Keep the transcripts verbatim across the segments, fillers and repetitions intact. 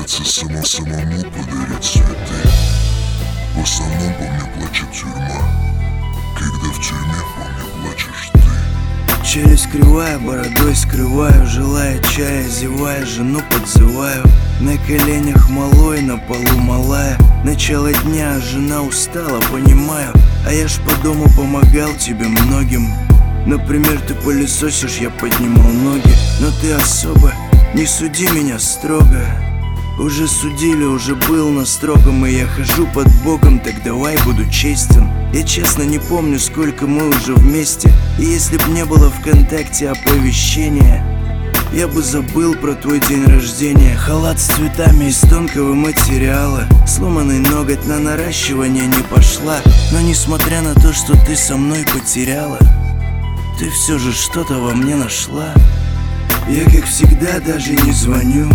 Догадаться само самому подарить цветы. В основном по мне плачет тюрьма, когда в тюрьме по мне плачешь ты. Челюсть кривая, бородой скрываю, желая чая, зевая, жену подзываю. На коленях малой, на полу малая. Начало дня, жена устала, понимаю. А я ж по дому помогал тебе многим. Например, ты пылесосишь, я поднимал ноги. Но ты особо не суди меня строго. Уже судили, уже был на строгом, и я хожу под боком, так давай буду честен. Я честно не помню, сколько мы уже вместе. И если б не было ВКонтакте оповещения, я бы забыл про твой день рождения. Халат с цветами из тонкого материала, сломанный ноготь на наращивание не пошла. Но несмотря на то, что ты со мной потеряла, ты все же что-то во мне нашла. Я как всегда даже не звоню,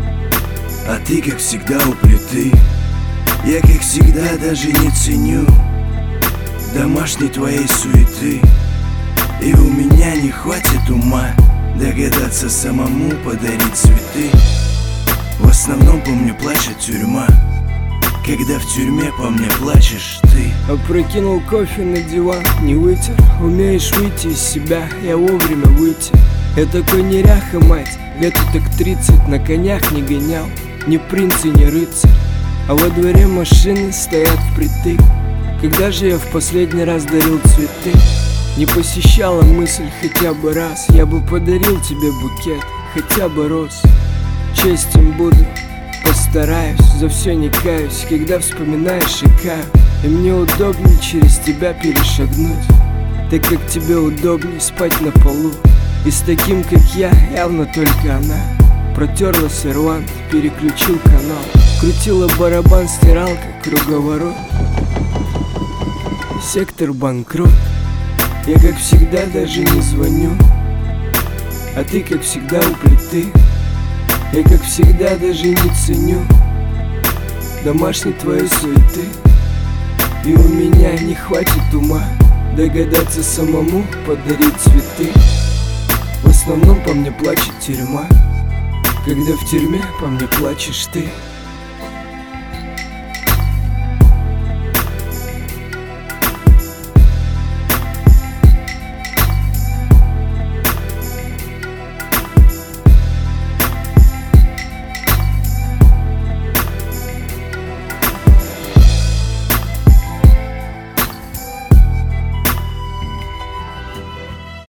а ты как всегда у плиты. Я как всегда даже не ценю домашней твоей суеты. И у меня не хватит ума догадаться самому подарить цветы. В основном по мне плачет тюрьма, когда в тюрьме по мне плачешь ты. Опрокинул кофе на диван, не вытер. Умеешь выйти из себя, я вовремя выйти. Я такой неряха, мать, лет так тридцать, на конях не гонял, ни принц и ни рыцарь. А во дворе машины стоят впритык. Когда же я в последний раз дарил цветы? Не посещала мысль хотя бы раз, я бы подарил тебе букет, хотя бы роз. Честен буду, постараюсь, за все не каюсь. Когда вспоминаешь и каю, и мне удобнее через тебя перешагнуть, так как тебе удобнее спать на полу. И с таким, как я, явно только она. Протерла сервант, переключил канал, крутила барабан, стиралка, круговорот. Сектор банкрот. Я как всегда даже не звоню, а ты как всегда у плиты. Я как всегда даже не ценю домашней твоей суеты. И у меня не хватит ума догадаться самому подарить цветы. В основном по мне плачет тюрьма, когда в тюрьме по мне плачешь ты.